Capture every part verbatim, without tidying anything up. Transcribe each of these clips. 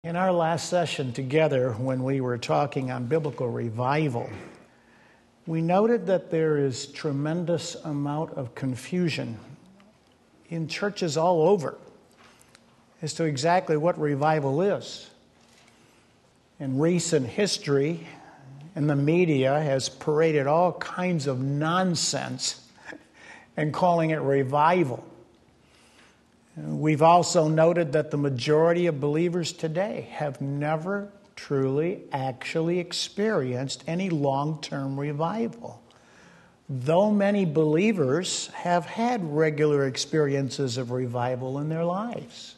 In our last session together, when we were talking on biblical revival, we noted that there is tremendous amount of confusion in churches all over as to exactly what revival is. In recent history, and the media has paraded all kinds of nonsense and calling it revival. We've also noted that the majority of believers today have never truly actually experienced any long-term revival, though many believers have had regular experiences of revival in their lives.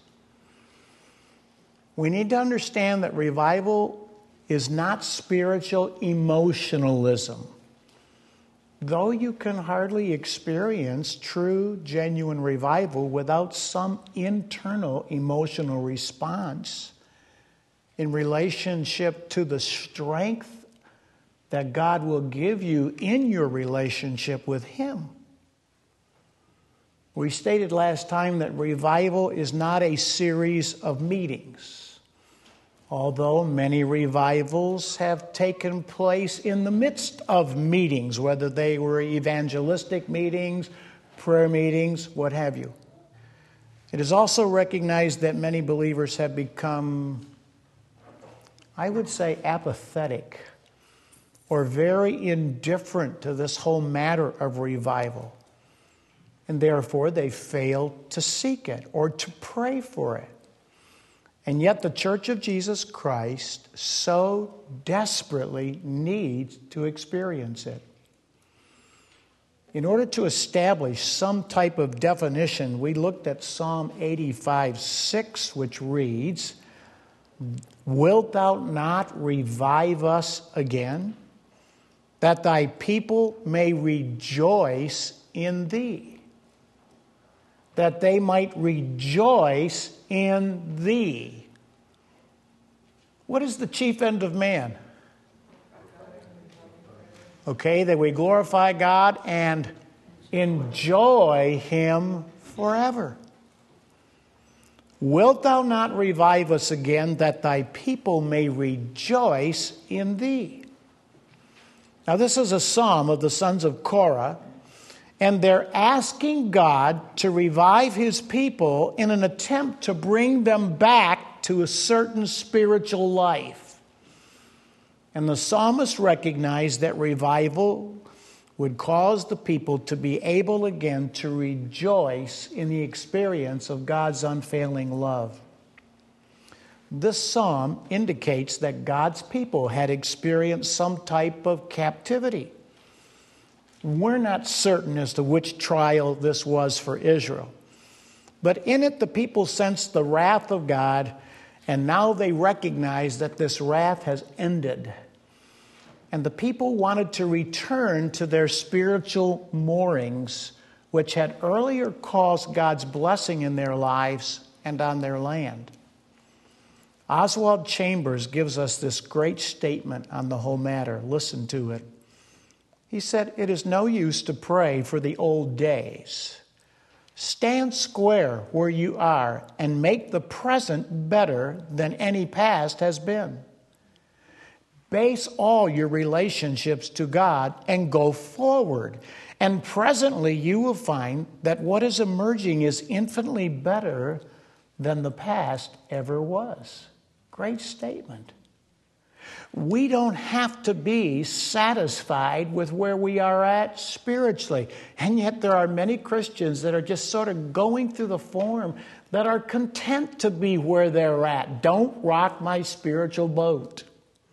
We need to understand that revival is not spiritual emotionalism. Though you can hardly experience true, genuine revival without some internal emotional response in relationship to the strength that God will give you in your relationship with Him. We stated last time that revival is not a series of meetings. Although many revivals have taken place in the midst of meetings, whether they were evangelistic meetings, prayer meetings, what have you. It is also recognized that many believers have become, I would say, apathetic or very indifferent to this whole matter of revival. And therefore, they fail to seek it or to pray for it. And yet the Church of Jesus Christ so desperately needs to experience it. In order to establish some type of definition, we looked at Psalm eighty-five six, which reads, "Wilt thou not revive us again, that thy people may rejoice in thee?" That they might rejoice in thee. What is the chief end of man? Okay, that we glorify God and enjoy Him forever. Wilt thou not revive us again, that thy people may rejoice in thee? Now, this is a psalm of the sons of Korah. And they're asking God to revive His people in an attempt to bring them back to a certain spiritual life. And the psalmist recognized that revival would cause the people to be able again to rejoice in the experience of God's unfailing love. This psalm indicates that God's people had experienced some type of captivity. We're not certain as to which trial this was for Israel. But in it, the people sensed the wrath of God, and now they recognize that this wrath has ended. And the people wanted to return to their spiritual moorings, which had earlier caused God's blessing in their lives and on their land. Oswald Chambers gives us this great statement on the whole matter. Listen to it. He said, "It is no use to pray for the old days. Stand square where you are and make the present better than any past has been. Base all your relationships to God and go forward. And presently you will find that what is emerging is infinitely better than the past ever was." Great statement. We don't have to be satisfied with where we are at spiritually. And yet there are many Christians that are just sort of going through the form that are content to be where they're at. Don't rock my spiritual boat.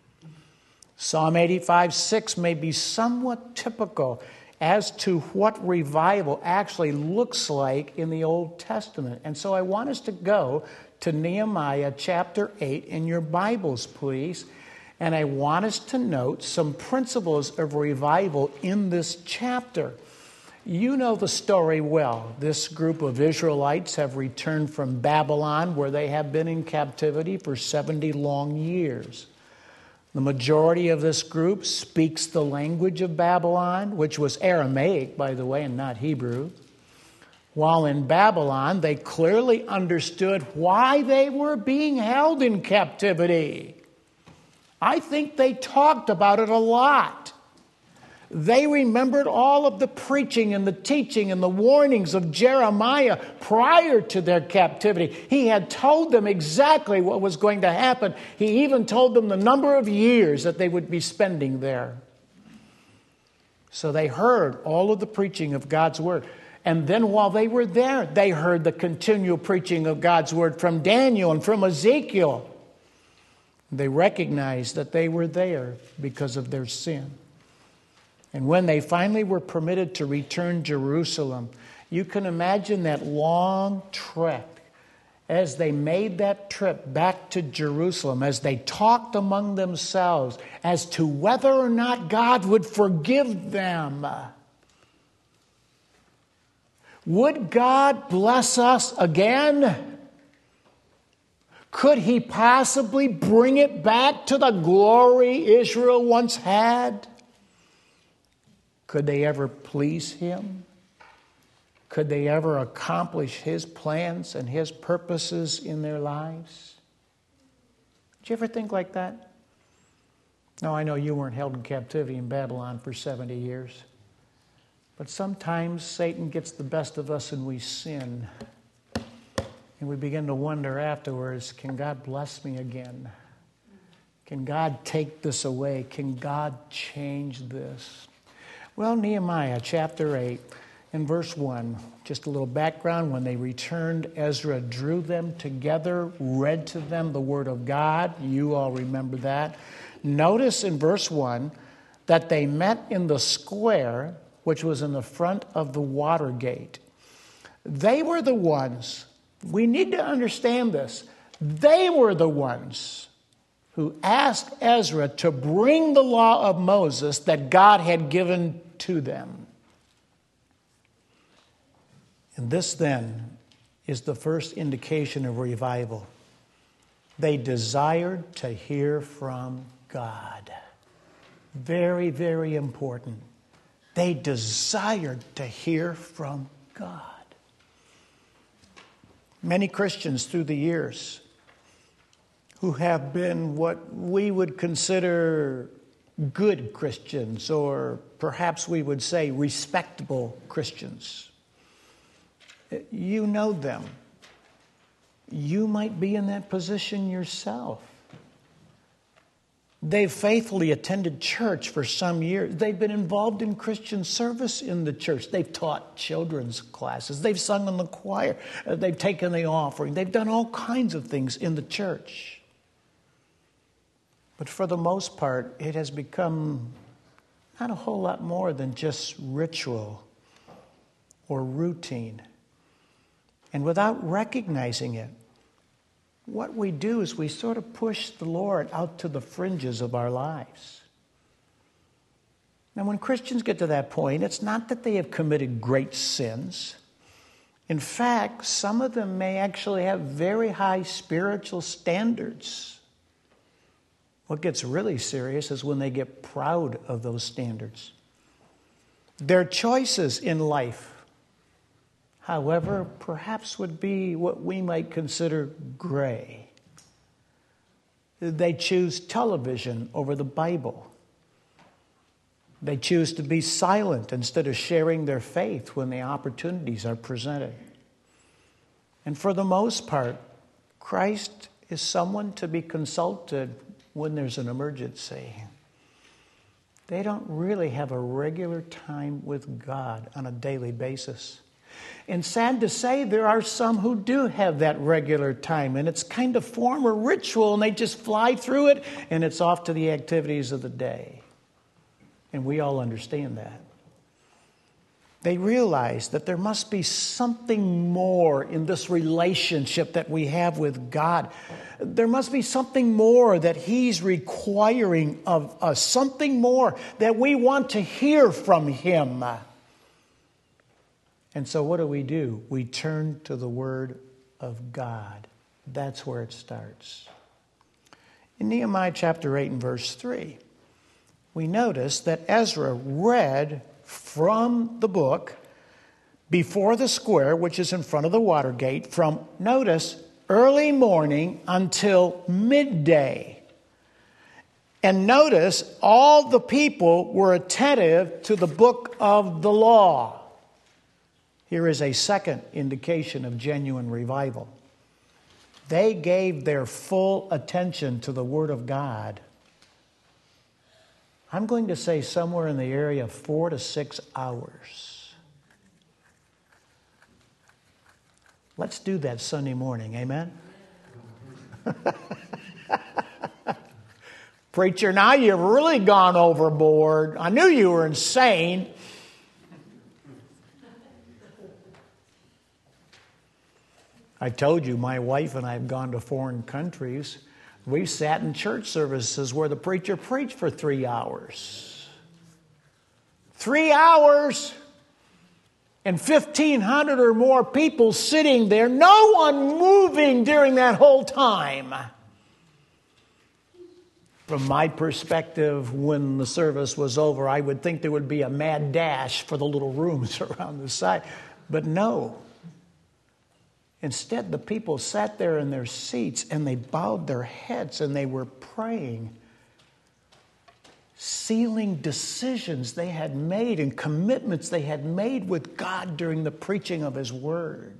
Psalm eighty-five six may be somewhat typical as to what revival actually looks like in the Old Testament. And so I want us to go to Nehemiah chapter eight in your Bibles, please. And I want us to note some principles of revival in this chapter. You know the story well. This group of Israelites have returned from Babylon, where they have been in captivity for seventy long years. The majority of this group speaks the language of Babylon, which was Aramaic, by the way, and not Hebrew. While in Babylon, they clearly understood why they were being held in captivity. I think they talked about it a lot. They remembered all of the preaching and the teaching and the warnings of Jeremiah prior to their captivity. He had told them exactly what was going to happen. He even told them the number of years that they would be spending there. So they heard all of the preaching of God's word. And then while they were there, they heard the continual preaching of God's word from Daniel and from Ezekiel. They recognized that they were there because of their sin. And when they finally were permitted to return to Jerusalem, you can imagine that long trek as they made that trip back to Jerusalem, as they talked among themselves as to whether or not God would forgive them. Would God bless us again? Could He possibly bring it back to the glory Israel once had? Could they ever please Him? Could they ever accomplish His plans and His purposes in their lives? Did you ever think like that? No, I know you weren't held in captivity in Babylon for seventy years. But sometimes Satan gets the best of us and we sin. And we begin to wonder afterwards, can God bless me again? Can God take this away? Can God change this? Well, Nehemiah chapter eight and verse one, just a little background. When they returned, Ezra drew them together, read to them the word of God. You all remember that. Notice in verse one that they met in the square, which was in the front of the water gate. They were the ones, we need to understand this, they were the ones who asked Ezra to bring the law of Moses that God had given to them. And this then is the first indication of revival. They desired to hear from God. Very, very important. They desired to hear from God. Many Christians through the years who have been what we would consider good Christians, or perhaps we would say respectable Christians. You know them. You might be in that position yourself. They've faithfully attended church for some years. They've been involved in Christian service in the church. They've taught children's classes. They've sung in the choir. They've taken the offering. They've done all kinds of things in the church. But for the most part, it has become not a whole lot more than just ritual or routine. And without recognizing it, what we do is we sort of push the Lord out to the fringes of our lives. Now, when Christians get to that point, it's not that they have committed great sins. In fact, some of them may actually have very high spiritual standards. What gets really serious is when they get proud of those standards. Their choices in life, however, perhaps would be what we might consider gray. They choose television over the Bible. They choose to be silent instead of sharing their faith when the opportunities are presented. And for the most part, Christ is someone to be consulted when there's an emergency. They don't really have a regular time with God on a daily basis. And sad to say, there are some who do have that regular time, and it's kind of form or ritual, and they just fly through it, and it's off to the activities of the day. And we all understand that. They realize that there must be something more in this relationship that we have with God. There must be something more that He's requiring of us, something more that we want to hear from Him. And so what do we do? We turn to the Word of God. That's where it starts. In Nehemiah chapter eight and verse three, we notice that Ezra read from the book before the square, which is in front of the Watergate, from, notice, early morning until midday. And notice, all the people were attentive to the book of the law. Here is a second indication of genuine revival. They gave their full attention to the Word of God. I'm going to say somewhere in the area of four to six hours. Let's do that Sunday morning, amen? Preacher, now you've really gone overboard. I knew you were insane. I told you my wife and I have gone to foreign countries. We sat in church services where the preacher preached for three hours. Three hours! And fifteen hundred or more people sitting there, no one moving during that whole time. From my perspective, when the service was over, I would think there would be a mad dash for the little rooms around the side. But no. Instead, the people sat there in their seats and they bowed their heads and they were praying, sealing decisions they had made and commitments they had made with God during the preaching of His Word.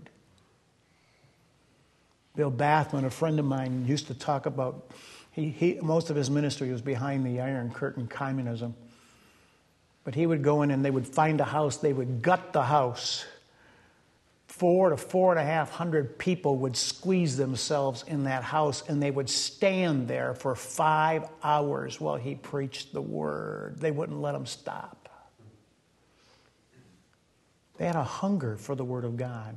Bill Bathman, a friend of mine, used to talk about, he, he, most of his ministry was behind the Iron Curtain communism. But he would go in and they would find a house, they would gut the house. Four to four and a half hundred people would squeeze themselves in that house and they would stand there for five hours while he preached the Word. They wouldn't let him stop. They had a hunger for the Word of God.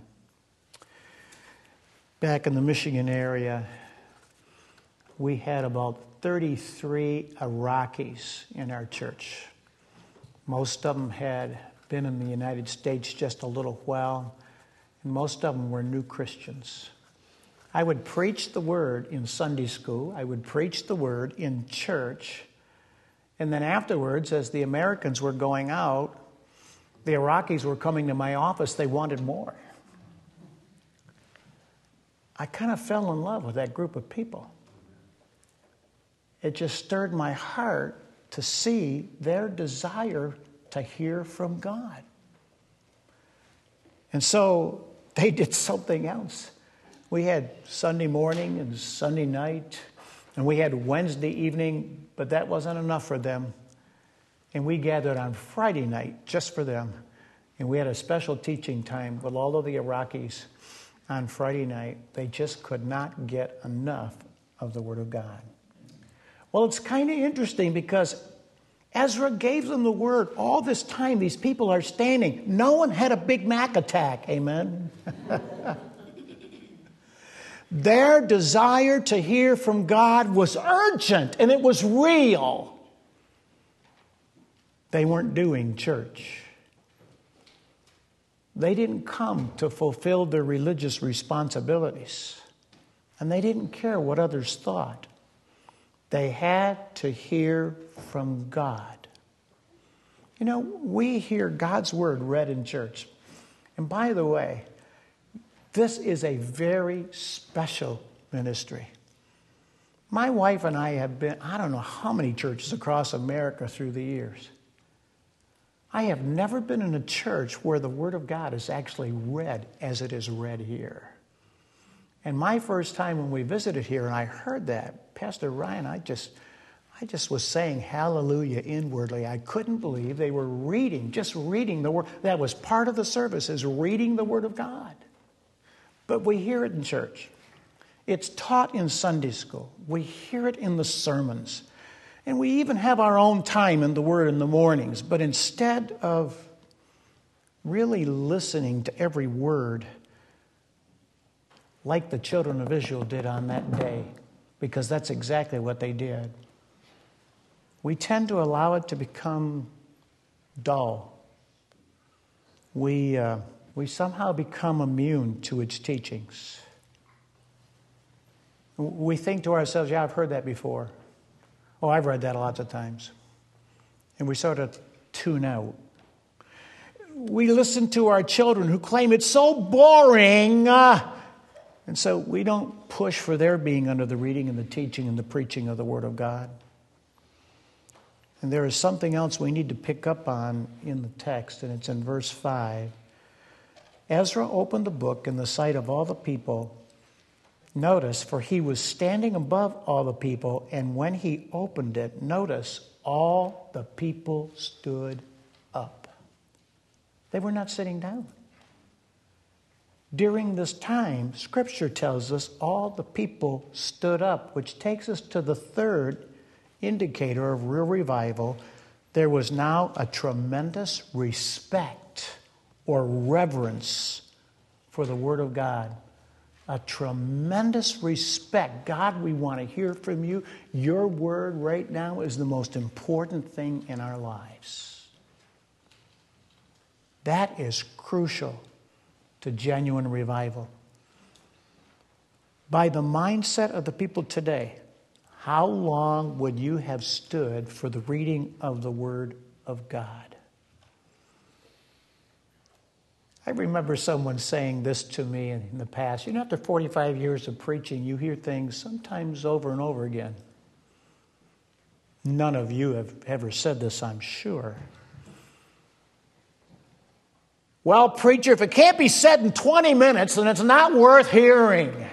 Back in the Michigan area, we had about thirty-three Iraqis in our church. Most of them had been in the United States just a little while. Most of them were new Christians. I would preach the Word in Sunday school. I would preach the Word in church. And then afterwards, as the Americans were going out, the Iraqis were coming to my office. They wanted more. I kind of fell in love with that group of people. It just stirred my heart to see their desire to hear from God. And so they did something else. We had Sunday morning and Sunday night, and we had Wednesday evening, but that wasn't enough for them. And we gathered on Friday night just for them. And we had a special teaching time with all of the Iraqis on Friday night. They just could not get enough of the Word of God. Well, it's kind of interesting because Ezra gave them the Word. All this time, these people are standing. No one had a Big Mac attack. Amen? Their desire to hear from God was urgent, and it was real. They weren't doing church. They didn't come to fulfill their religious responsibilities, and they didn't care what others thought. They had to hear from God. You know, we hear God's Word read in church. And by the way, this is a very special ministry. My wife and I have been, I don't know how many churches across America through the years. I have never been in a church where the Word of God is actually read as it is read here. And my first time when we visited here and I heard that, Pastor Ryan, I just, I just was saying hallelujah inwardly. I couldn't believe they were reading, just reading the Word. That was part of the service, is reading the Word of God. But we hear it in church. It's taught in Sunday school. We hear it in the sermons. And we even have our own time in the Word in the mornings. But instead of really listening to every word, like the children of Israel did on that day, because that's exactly what they did, we tend to allow it to become dull. We, uh, we somehow become immune to its teachings. We think to ourselves, yeah, I've heard that before. Oh, I've read that lots of times. And we sort of tune out. we listen to our children who claim it's so boring, uh, and so we don't push for their being under the reading and the teaching and the preaching of the Word of God. And there is something else we need to pick up on in the text, and it's in verse five. Ezra opened the book in the sight of all the people. Notice, for he was standing above all the people, and when he opened it, notice, all the people stood up. They were not sitting down. During this time, Scripture tells us all the people stood up, which takes us to the third indicator of real revival. There was now a tremendous respect or reverence for the Word of God. A tremendous respect. God, we want to hear from you. Your Word right now is the most important thing in our lives. That is crucial to genuine revival. By the mindset of the people today, how long would you have stood for the reading of the Word of God? I remember someone saying this to me in the past. You know, after forty-five years of preaching, you hear things sometimes over and over again. None of you have ever said this, I'm sure. Well, preacher, if it can't be said in twenty minutes, then it's not worth hearing.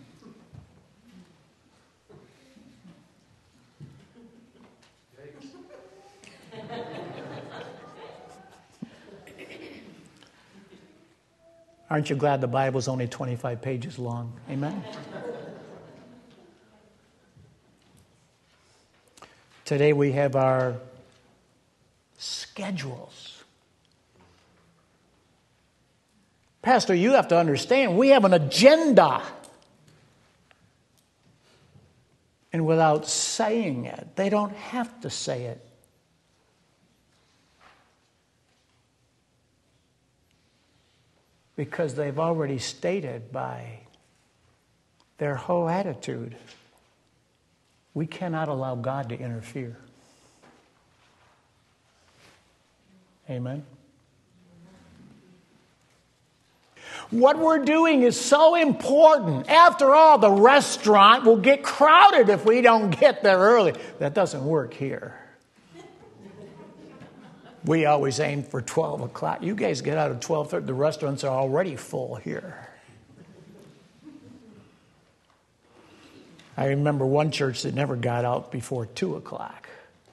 Aren't you glad the Bible's only twenty-five pages long? Amen? Today we have our schedules. Pastor, you have to understand, we have an agenda. And without saying it, they don't have to say it. Because they've already stated by their whole attitude, we cannot allow God to interfere. Amen? What we're doing is so important. After all, the restaurant will get crowded if we don't get there early. That doesn't work here. We always aim for twelve o'clock. You guys get out at twelve thirty. The restaurants are already full here. I remember one church that never got out before two o'clock.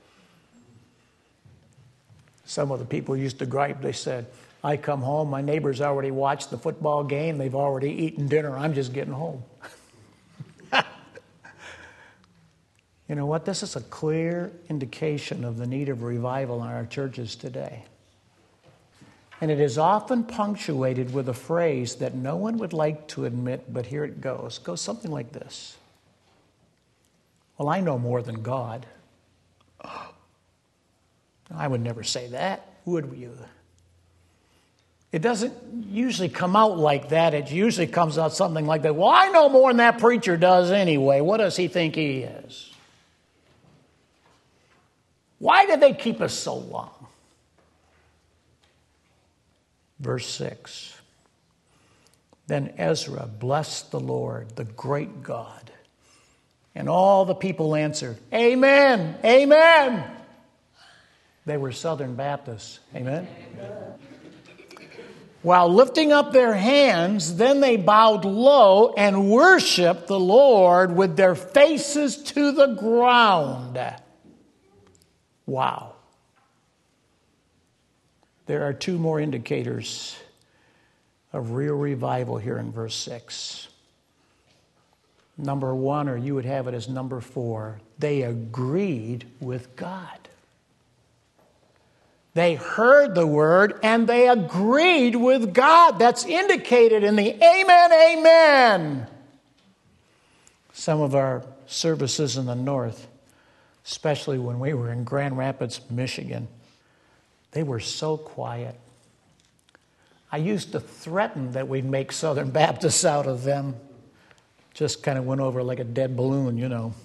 Some of the people used to gripe. They said, I come home, my neighbors already watched the football game. They've already eaten dinner. I'm just getting home. You know what? This is a clear indication of the need of revival in our churches today. And it is often punctuated with a phrase that no one would like to admit, but here it goes. It goes something like this. Well, I know more than God. I would never say that, would you? It doesn't usually come out like that. It usually comes out something like that. Well, I know more than that preacher does anyway. What does he think he is? Why did they keep us so long? Verse six. Then Ezra blessed the Lord, the great God. And all the people answered, Amen, Amen. They were Southern Baptists. Amen. Amen. While lifting up their hands, then they bowed low and worshiped the Lord with their faces to the ground. Wow. There are two more indicators of real revival here in verse six. Number one, or you would have it as number four, they agreed with God. They heard the word and they agreed with God. That's indicated in the amen, amen. Some of our services in the north, especially when we were in Grand Rapids, Michigan, they were so quiet. I used to threaten that we'd make Southern Baptists out of them. Just kind of went over like a dead balloon, you know.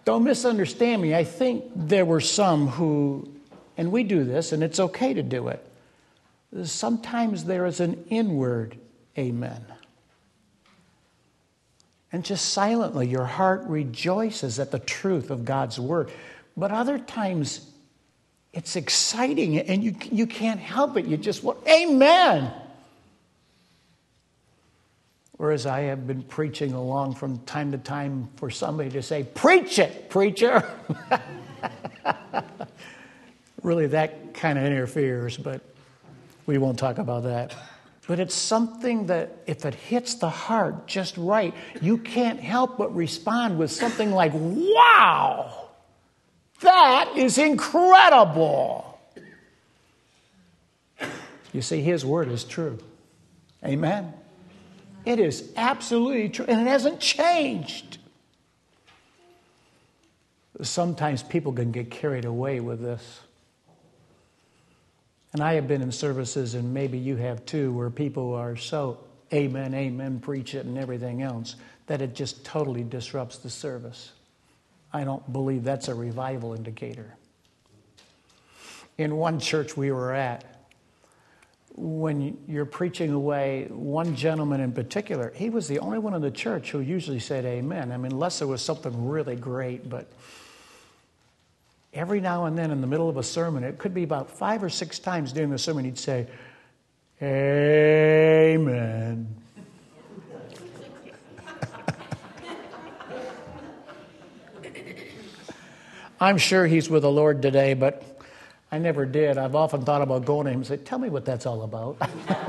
Don't misunderstand me. I think there were some who, and we do this, and it's okay to do it. Sometimes there is an inward amen. And just silently, your heart rejoices at the truth of God's word. But other times, it's exciting, and you, you can't help it. You just want, amen. Whereas I have been preaching along from time to time for somebody to say, preach it, preacher. Really, that kind of interferes, but we won't talk about that. But it's something that if it hits the heart just right, you can't help but respond with something like, wow, that is incredible. You see, his word is true. Amen. It is absolutely true, and it hasn't changed. Sometimes people can get carried away with this. And I have been in services, and maybe you have too, where people are so amen, amen, preach it and everything else, that it just totally disrupts the service. I don't believe that's a revival indicator. In one church we were at, when you're preaching away, one gentleman in particular, he was the only one in the church who usually said amen. I mean, unless there was something really great, but every now and then in the middle of a sermon, it could be about five or six times during the sermon, he'd say, amen. I'm sure he's with the Lord today, but I never did. I've often thought about going to him and say, tell me what that's all about.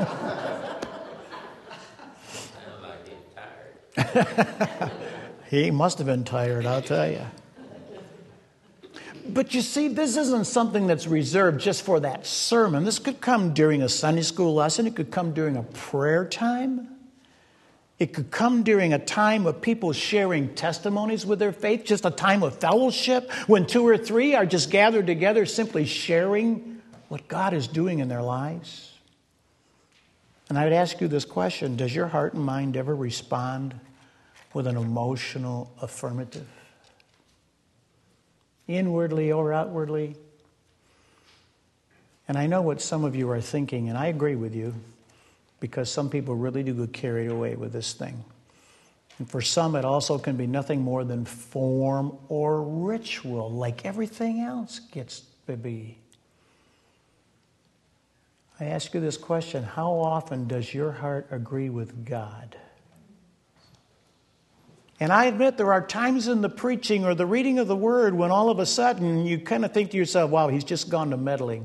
He must have been tired, I'll tell you. But you see, this isn't something that's reserved just for that sermon. This could come during a Sunday school lesson. It could come during a prayer time. It could come during a time of people sharing testimonies with their faith, just a time of fellowship when two or three are just gathered together simply sharing what God is doing in their lives. And I would ask you this question: does your heart and mind ever respond with an emotional affirmative? Inwardly or outwardly? And I know what some of you are thinking, and I agree with you, because some people really do get carried away with this thing. And for some, it also can be nothing more than form or ritual, like everything else gets to be. I ask you this question: how often does your heart agree with God? And I admit there are times in the preaching or the reading of the word when all of a sudden you kind of think to yourself, wow, he's just gone to meddling.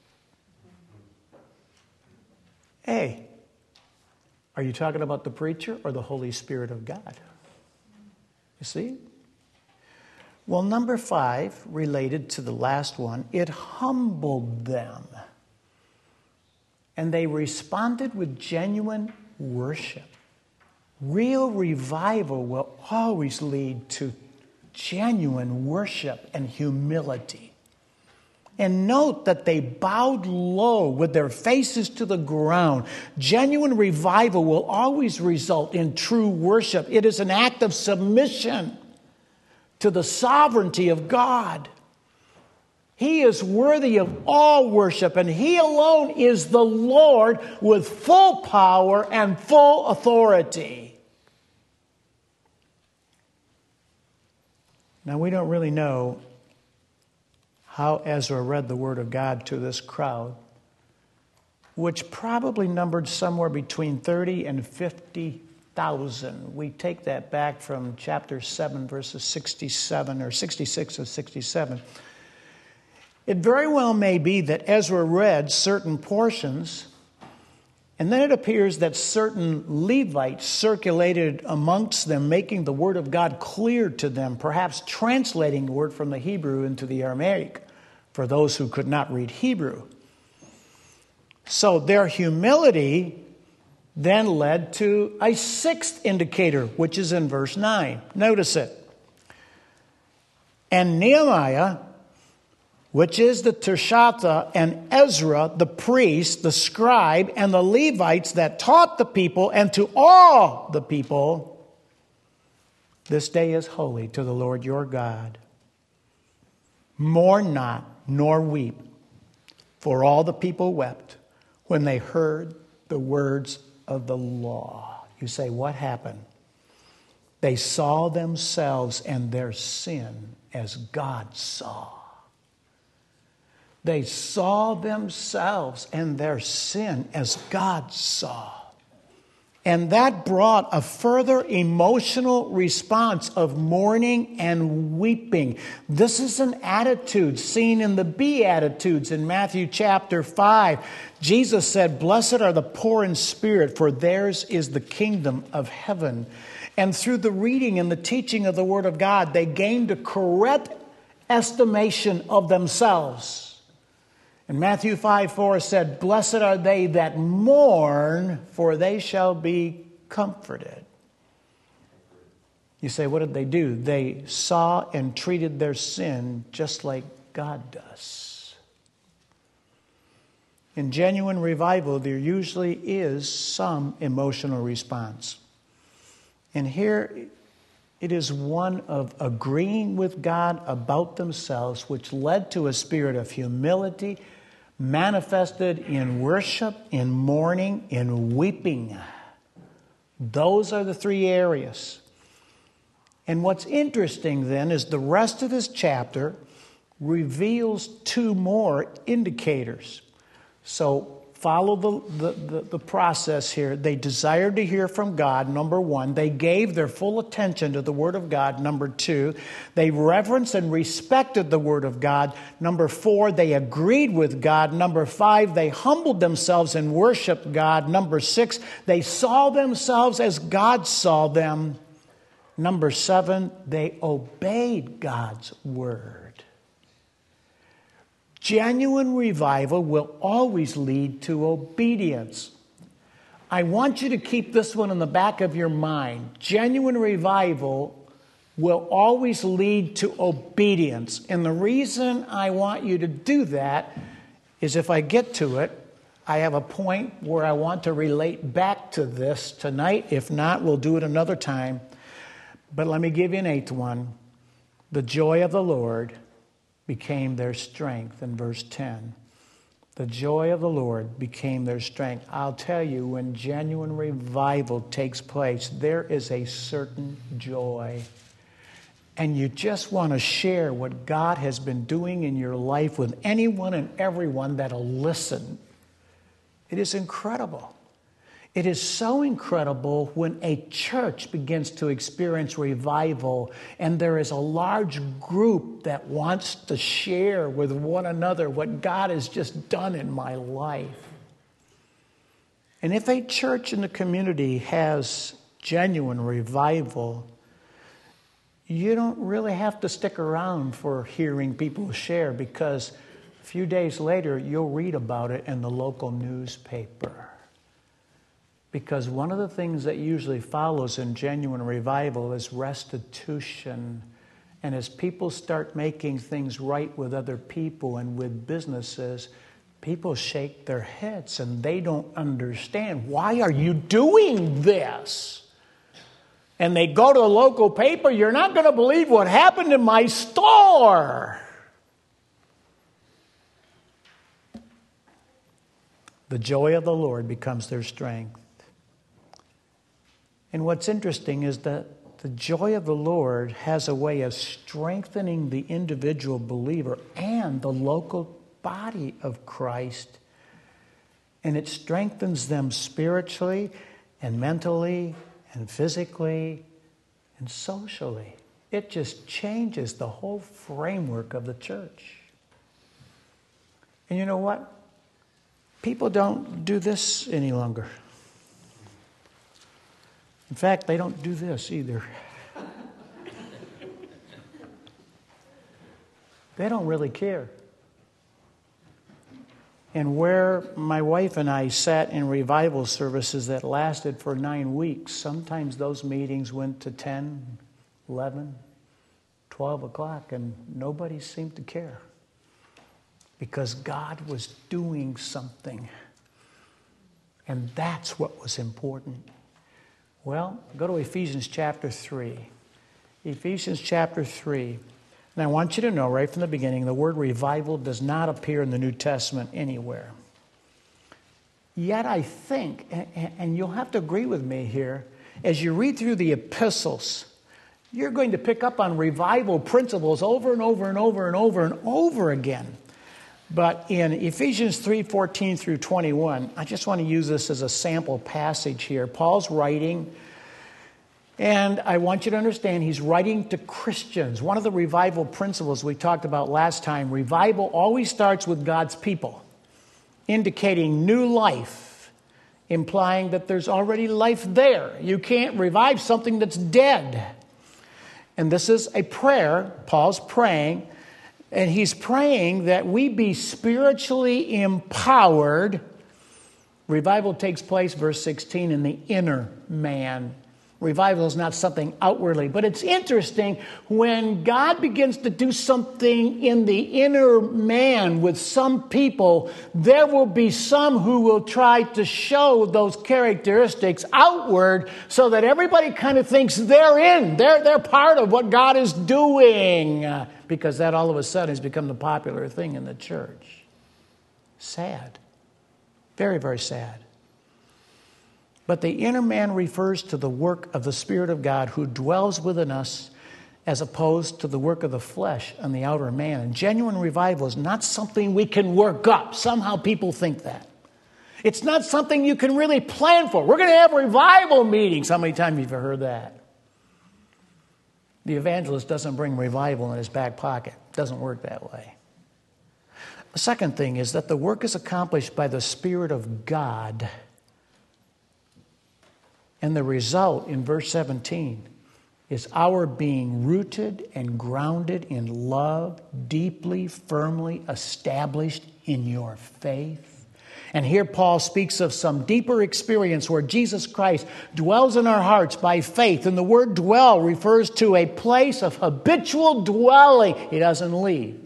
Hey, are you talking about the preacher or the Holy Spirit of God? You see? Well, number five, related to the last one, it humbled them. And they responded with genuine worship. Real revival will always lead to genuine worship and humility. And note that they bowed low with their faces to the ground. Genuine revival will always result in true worship. It is an act of submission to the sovereignty of God. He is worthy of all worship, and He alone is the Lord with full power and full authority. Now, we don't really know how Ezra read the Word of God to this crowd, which probably numbered somewhere between thirty and fifty thousand. We take that back from chapter seven, verses sixty-seven, or sixty-six or sixty-seven. It very well may be that Ezra read certain portions, and then it appears that certain Levites circulated amongst them, making the Word of God clear to them, perhaps translating the word from the Hebrew into the Aramaic for those who could not read Hebrew. So their humility then led to a sixth indicator, which is in verse nine. Notice it. And Nehemiah, which is the Tirshatha, and Ezra, the priest, the scribe, and the Levites that taught the people, and to all the people, this day is holy to the Lord your God. Mourn not, nor weep, for all the people wept when they heard the words of the law. You say, what happened? They saw themselves and their sin as God saw. They saw themselves and their sin as God saw. And that brought a further emotional response of mourning and weeping. This is an attitude seen in the Beatitudes in Matthew chapter five. Jesus said, "Blessed are the poor in spirit, for theirs is the kingdom of heaven." And through the reading and the teaching of the Word of God, they gained a correct estimation of themselves. And Matthew five four said, "Blessed are they that mourn, for they shall be comforted." You say, what did they do? They saw and treated their sin just like God does. In genuine revival, there usually is some emotional response. And here it is one of agreeing with God about themselves, which led to a spirit of humility, manifested in worship, in mourning, in weeping. Those are the three areas. And what's interesting then is the rest of this chapter reveals two more indicators. So follow the, the, the, the process here. They desired to hear from God, number one. They gave their full attention to the Word of God, number two. They reverenced and respected the Word of God, number four. They agreed with God, number five. They humbled themselves and worshiped God, number six. They saw themselves as God saw them, number seven. They obeyed God's Word. Genuine revival will always lead to obedience. I want you to keep this one in the back of your mind. Genuine revival will always lead to obedience. And the reason I want you to do that is if I get to it, I have a point where I want to relate back to this tonight. If not, we'll do it another time. But let me give you an eighth one. The joy of the Lord became their strength in verse ten. The joy of the Lord became their strength. I'll tell you, when genuine revival takes place, there is a certain joy. And you just want to share what God has been doing in your life with anyone and everyone that'll listen. It is incredible. It is so incredible when a church begins to experience revival and there is a large group that wants to share with one another what God has just done in my life. And if a church in the community has genuine revival, you don't really have to stick around for hearing people share, because a few days later you'll read about it in the local newspaper. Because one of the things that usually follows in genuine revival is restitution. And as people start making things right with other people and with businesses, people shake their heads and they don't understand. Why are you doing this? And they go to the local paper. You're not going to believe what happened in my store. The joy of the Lord becomes their strength. And what's interesting is that the joy of the Lord has a way of strengthening the individual believer and the local body of Christ. And it strengthens them spiritually and mentally and physically and socially. It just changes the whole framework of the church. And you know what? People don't do this any longer. In fact, they don't do this either. They don't really care. And where my wife and I sat in revival services that lasted for nine weeks, sometimes those meetings went to ten, eleven, twelve o'clock, and nobody seemed to care. Because God was doing something. And that's what was important. Well, go to Ephesians chapter three. Ephesians chapter three. And I want you to know right from the beginning, the word revival does not appear in the New Testament anywhere. Yet I think, and you'll have to agree with me here, as you read through the epistles, you're going to pick up on revival principles over and over and over and over and over again. But in Ephesians three fourteen through twenty-one, I just want to use this as a sample passage here. Paul's writing, and I want you to understand he's writing to Christians. One of the revival principles we talked about last time, revival always starts with God's people, indicating new life, implying that there's already life there. You can't revive something that's dead. And this is a prayer, Paul's praying, and he's praying that we be spiritually empowered. Revival takes place, verse sixteen, in the inner man. Revival is not something outwardly, but it's interesting when God begins to do something in the inner man with some people, there will be some who will try to show those characteristics outward so that everybody kind of thinks they're in, they're, they're part of what God is doing, because that all of a sudden has become the popular thing in the church. Sad. Very, very sad. But the inner man refers to the work of the Spirit of God who dwells within us, as opposed to the work of the flesh on the outer man. And genuine revival is not something we can work up. Somehow people think that. It's not something you can really plan for. We're going to have revival meetings. How many times have you heard that? The evangelist doesn't bring revival in his back pocket. It doesn't work that way. The second thing is that the work is accomplished by the Spirit of God. And the result in verse seventeen is our being rooted and grounded in love, deeply, firmly established in your faith. And here Paul speaks of some deeper experience where Jesus Christ dwells in our hearts by faith. And the word dwell refers to a place of habitual dwelling. He doesn't leave.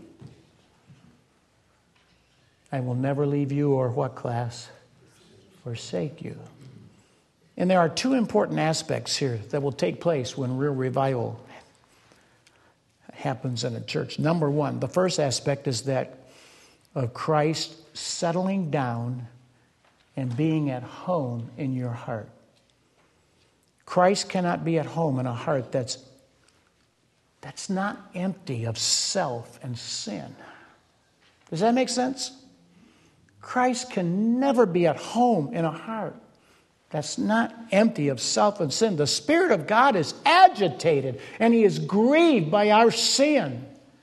I will never leave you, or what, class? Forsake you. And there are two important aspects here that will take place when real revival happens in a church. Number one, the first aspect is that of Christ settling down and being at home in your heart. Christ cannot be at home in a heart that's, that's not empty of self and sin. Does that make sense? Christ can never be at home in a heart that's not empty of self and sin. The Spirit of God is agitated and He is grieved by our sin.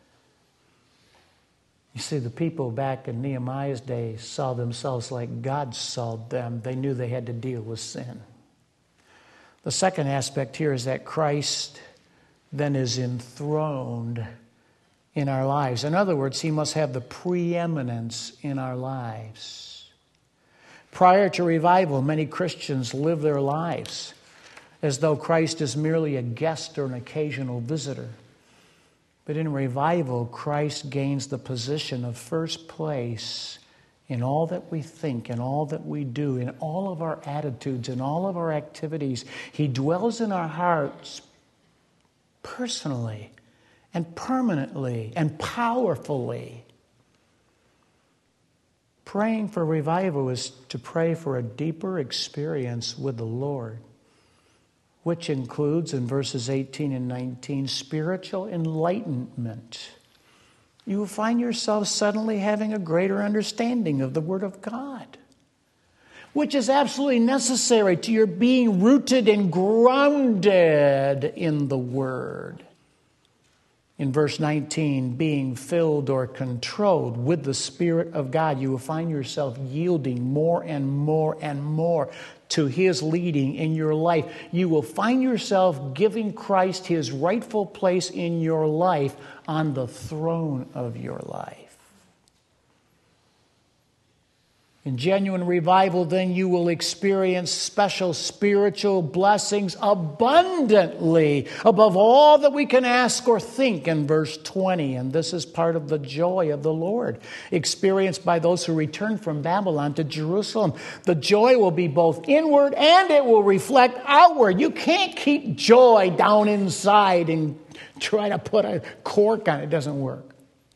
You see, the people back in Nehemiah's day saw themselves like God saw them. They knew they had to deal with sin. The second aspect here is that Christ then is enthroned in our lives. In other words, He must have the preeminence in our lives. Prior to revival, many Christians live their lives as though Christ is merely a guest or an occasional visitor. But in revival, Christ gains the position of first place in all that we think, in all that we do, in all of our attitudes, in all of our activities. He dwells in our hearts personally and permanently and powerfully. Praying for revival is to pray for a deeper experience with the Lord, which includes, in verses eighteen and nineteen, spiritual enlightenment. You will find yourself suddenly having a greater understanding of the Word of God, which is absolutely necessary to your being rooted and grounded in the Word. In verse nineteen, being filled or controlled with the Spirit of God, you will find yourself yielding more and more and more to His leading in your life. You will find yourself giving Christ His rightful place in your life on the throne of your life. In genuine revival, then you will experience special spiritual blessings abundantly, above all that we can ask or think, in verse twenty. And this is part of the joy of the Lord, experienced by those who return from Babylon to Jerusalem. The joy will be both inward and it will reflect outward. You can't keep joy down inside and try to put a cork on it. It doesn't work.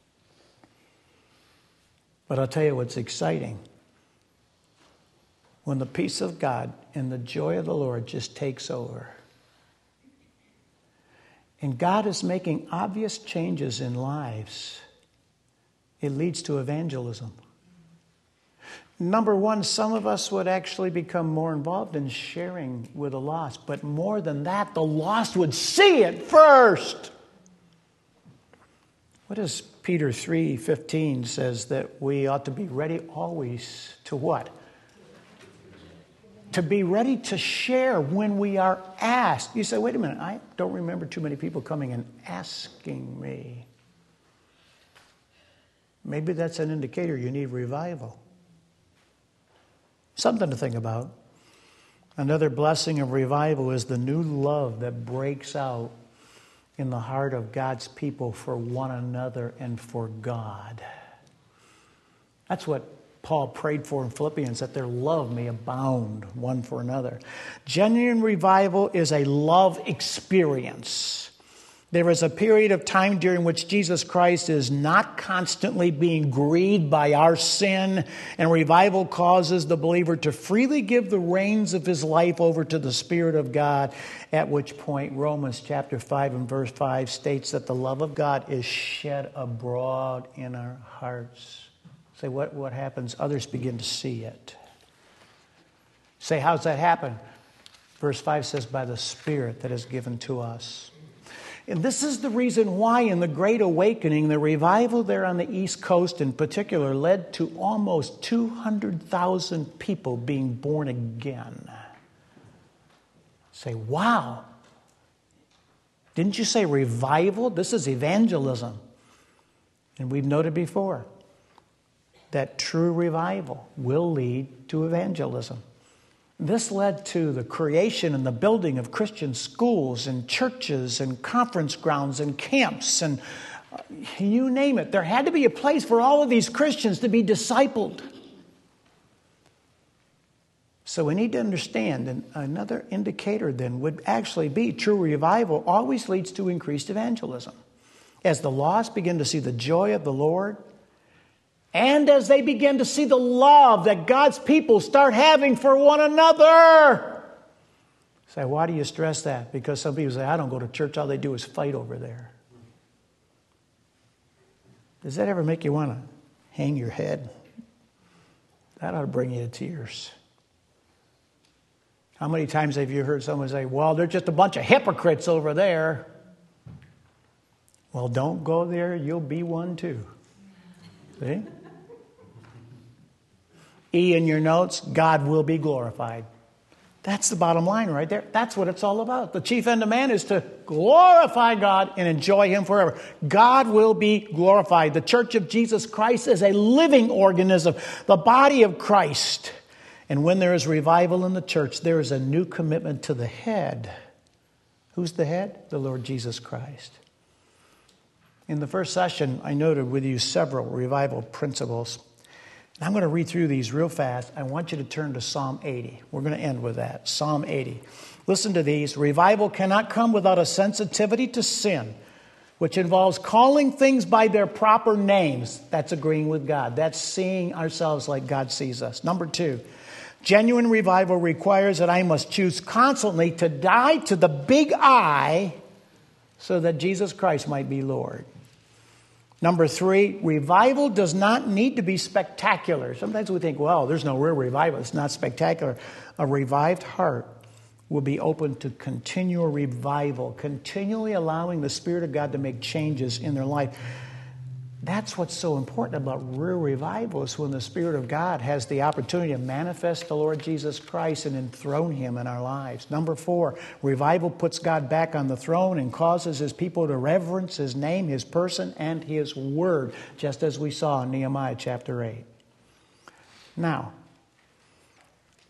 But I'll tell you what's exciting. When the peace of God and the joy of the Lord just takes over. And God is making obvious changes in lives. It leads to evangelism. Number one, some of us would actually become more involved in sharing with the lost. But more than that, the lost would see it first. What does Peter three fifteen says that we ought to be ready always to what? To be ready to share when we are asked. You say, wait a minute, I don't remember too many people coming and asking me. Maybe that's an indicator you need revival. Something to think about. Another blessing of revival is the new love that breaks out in the heart of God's people for one another and for God. That's what Paul prayed for in Philippians, that their love may abound one for another. Genuine revival is a love experience. There is a period of time during which Jesus Christ is not constantly being grieved by our sin, and revival causes the believer to freely give the reins of his life over to the Spirit of God, at which point Romans chapter five and verse five states that the love of God is shed abroad in our hearts. Say, what, what happens? Others begin to see it. Say, how's that happen? Verse five says, by the Spirit that is given to us. And this is the reason why in the Great Awakening, the revival there on the East Coast in particular led to almost two hundred thousand people being born again. Say, wow. Didn't you say revival? This is evangelism. And we've noted before that true revival will lead to evangelism. This led to the creation and the building of Christian schools and churches and conference grounds and camps and you name it. There had to be a place for all of these Christians to be discipled. So we need to understand, and another indicator then would actually be true revival always leads to increased evangelism. As the lost begin to see the joy of the Lord, and as they begin to see the love that God's people start having for one another. Say, why do you stress that? Because some people say, I don't go to church, all they do is fight over there. Does that ever make you want to hang your head? That ought to bring you to tears. How many times have you heard someone say, well, they're just a bunch of hypocrites over there? Well, don't go there, you'll be one too. See? E in your notes, God will be glorified. That's the bottom line right there. That's what it's all about. The chief end of man is to glorify God and enjoy Him forever. God will be glorified. The Church of Jesus Christ is a living organism, the body of Christ. And when there is revival in the church, there is a new commitment to the head. Who's the head? The Lord Jesus Christ. In the first session, I noted with you several revival principles. I'm going to read through these real fast. I want you to turn to Psalm eighty. We're going to end with that. Psalm eighty. Listen to these. Revival cannot come without a sensitivity to sin, which involves calling things by their proper names. That's agreeing with God. That's seeing ourselves like God sees us. Number two, genuine revival requires that I must choose constantly to die to the big I so that Jesus Christ might be Lord. Number three, revival does not need to be spectacular. Sometimes we think, well, there's no real revival. It's not spectacular. A revived heart will be open to continual revival, continually allowing the Spirit of God to make changes in their life. That's what's so important about real revival, is when the Spirit of God has the opportunity to manifest the Lord Jesus Christ and enthrone Him in our lives. Number four, revival puts God back on the throne and causes His people to reverence His name, His person, and His word, just as we saw in Nehemiah chapter eight. Now,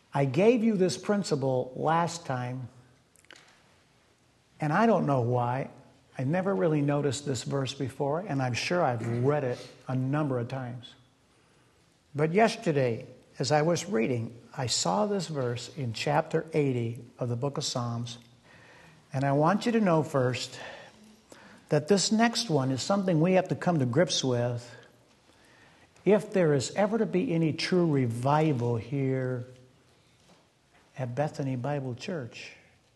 I gave you this principle last time, and I don't know why. I never really noticed this verse before, and I'm sure I've read it a number of times. But yesterday, as I was reading, I saw this verse in chapter eighty of the book of Psalms. And I want you to know first that this next one is something we have to come to grips with if there is ever to be any true revival here at Bethany Bible Church.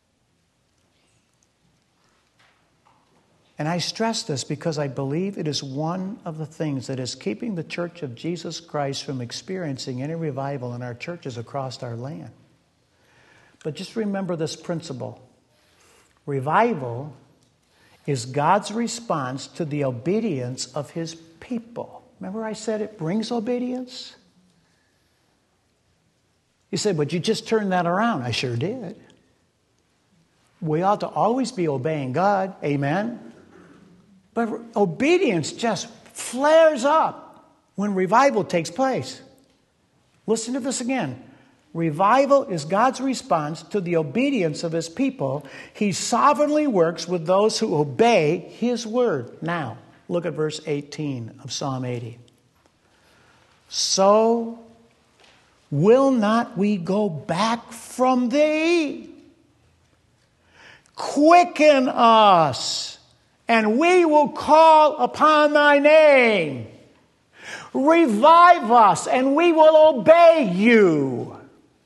And I stress this because I believe it is one of the things that is keeping the Church of Jesus Christ from experiencing any revival in our churches across our land. But just remember this principle. Revival is God's response to the obedience of His people. Remember I said it brings obedience? You said, but you just turned that around. I sure did. We ought to always be obeying God. Amen? But obedience just flares up when revival takes place. Listen to this again. Revival is God's response to the obedience of His people. He sovereignly works with those who obey His word. Now, look at verse eighteen of Psalm eighty. So will not we go back from Thee? Quicken us, and we will call upon Thy name. Revive us, and we will obey You.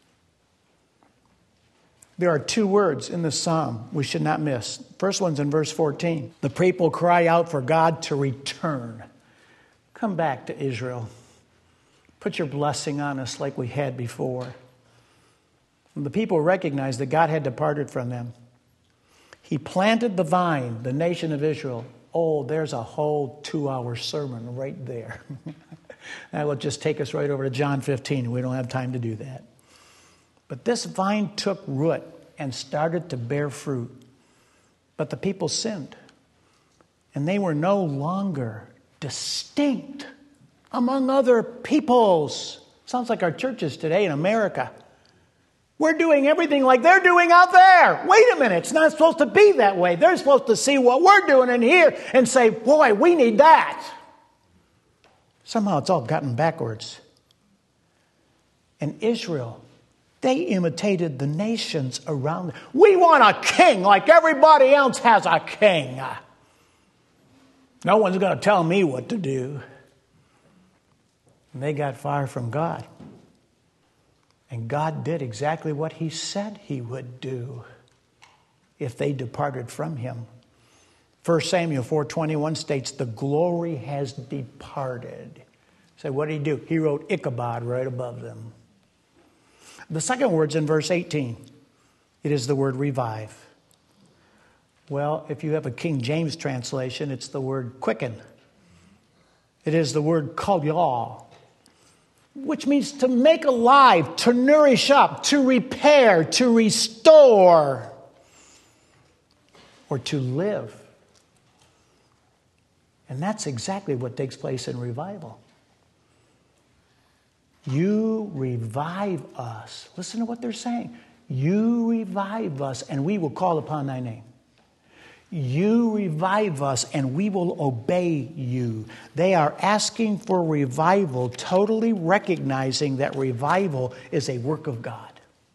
There are two words in this psalm we should not miss. First one's in verse fourteen. The people cry out for God to return. Come back to Israel. Put Your blessing on us like we had before. And the people recognized that God had departed from them. He planted the vine, the nation of Israel. Oh, there's a whole two-hour sermon right there. That will just take us right over to John fifteen. We don't have time to do that. But this vine took root and started to bear fruit. But the people sinned. And they were no longer distinct among other peoples. Sounds like our churches today in America. We're doing everything like they're doing out there. Wait a minute, it's not supposed to be that way. They're supposed to see what we're doing in here and say, boy, we need that. Somehow it's all gotten backwards. And Israel, they imitated the nations around them. We want a king like everybody else has a king. No one's going to tell me what to do. And they got far from God. And God did exactly what He said He would do if they departed from Him. First Samuel four twenty-one states, the glory has departed. So what did He do? He wrote Ichabod right above them. The second word's in verse eighteen. It is the word revive. Well, if you have a King James translation, it's the word quicken. It is the word kalyal, which means to make alive, to nourish up, to repair, to restore, or to live. And that's exactly what takes place in revival. You revive us. Listen to what they're saying. You revive us, and we will call upon Thy name. You revive us, and we will obey You. They are asking for revival, totally recognizing that revival is a work of God.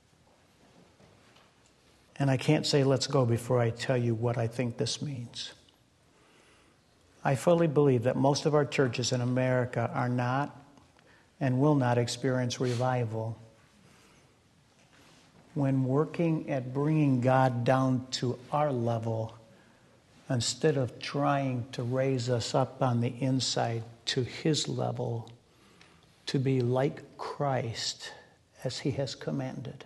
And I can't say let's go before I tell you what I think this means. I fully believe that most of our churches in America are not and will not experience revival when working at bringing God down to our level instead of trying to raise us up on the inside to His level to be like Christ as He has commanded.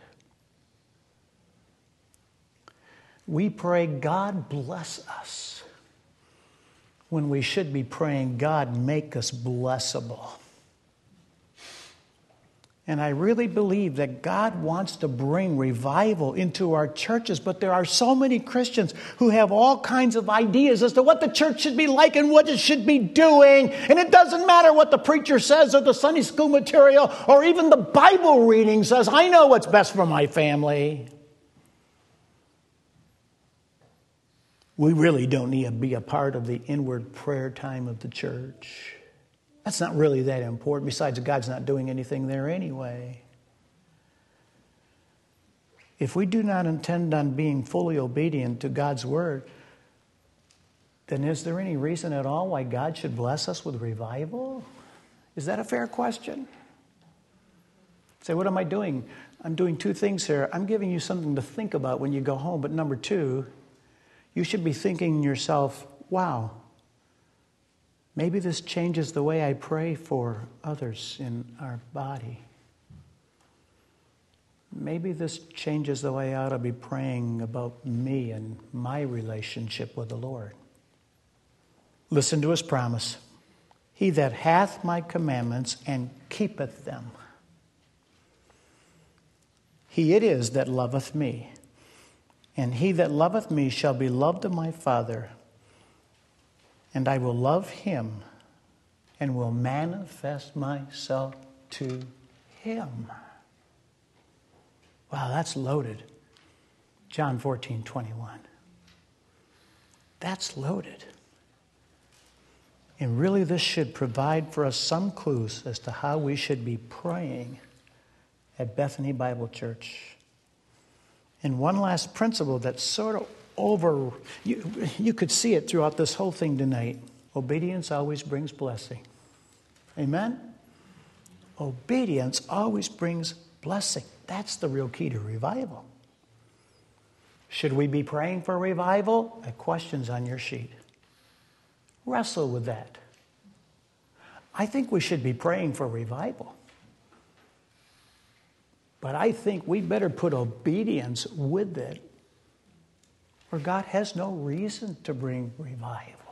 We pray, God bless us, when we should be praying, God make us blessable. And I really believe that God wants to bring revival into our churches, but there are so many Christians who have all kinds of ideas as to what the church should be like and what it should be doing. And it doesn't matter what the preacher says or the Sunday school material or even the Bible reading says. I know what's best for my family. We really don't need to be a part of the inward prayer time of the church. That's not really that important. Besides, God's not doing anything there anyway. If we do not intend on being fully obedient to God's word, then is there any reason at all why God should bless us with revival? Is that a fair question? Say, what am I doing? I'm doing two things here. I'm giving you something to think about when you go home. But number two, you should be thinking to yourself, wow, maybe this changes the way I pray for others in our body. Maybe this changes the way I ought to be praying about me and my relationship with the Lord. Listen to his promise. He that hath my commandments and keepeth them, he it is that loveth me. And he that loveth me shall be loved of my Father, and I will love him and will manifest myself to him. Wow, that's loaded. John fourteen twenty-one. That's loaded. And really this should provide for us some clues as to how we should be praying at Bethany Bible Church. And one last principle that's sort of over, you, you could see it throughout this whole thing tonight. Obedience always brings blessing. Amen? Obedience always brings blessing. That's the real key to revival. Should we be praying for revival? A question's on your sheet. Wrestle with that. I think we should be praying for revival. But I think we better put obedience with it, or God has no reason to bring revival.